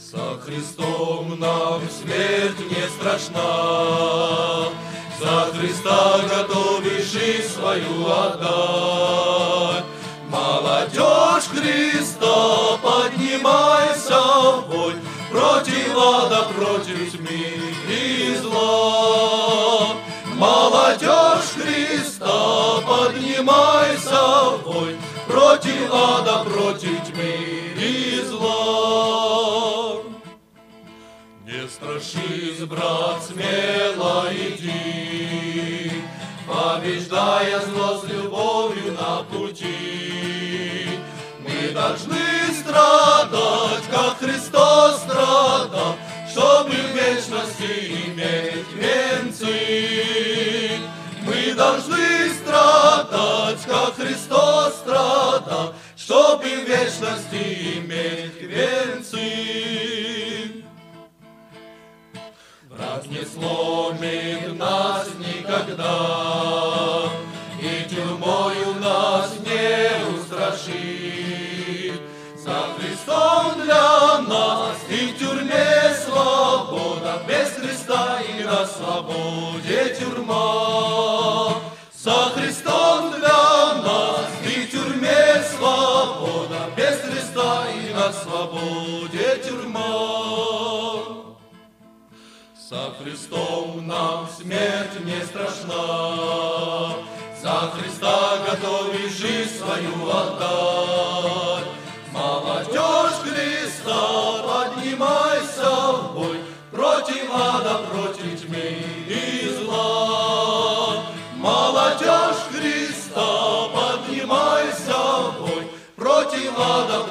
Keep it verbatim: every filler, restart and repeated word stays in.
За Христом нам смерть не страшна, за Христа готовишь жизнь свою отдать. Молодежь Христа, поднимайся в бой, против ада, против тьмы и зла. Молодежь Христа, поднимайся в бой, против ада, против тьмы и зла. Не страшись, брат, смело иди, побеждая зло с любовью на пути. Мы должны страдать, как Христос страдал, чтобы в вечности иметь венцы. Мы должны страдать, как Христос страдал, чтобы в вечности иметь венцы. Враг не сломит нас никогда, и тюрьмою нас не устрашит. За Христом для нас и в тюрьме свобода, без Христа и на свободе тюрьма. За Христом для нас и в тюрьме свобода, без Христа и на свободе тюрьма. За Христом нам смерть не страшна, за Христа готовишь жизнь свою отдать. Молодежь Христа, поднимайся в бой, против ада, против тьмы и зла. Молодежь Христа, поднимайся в бой, против ада,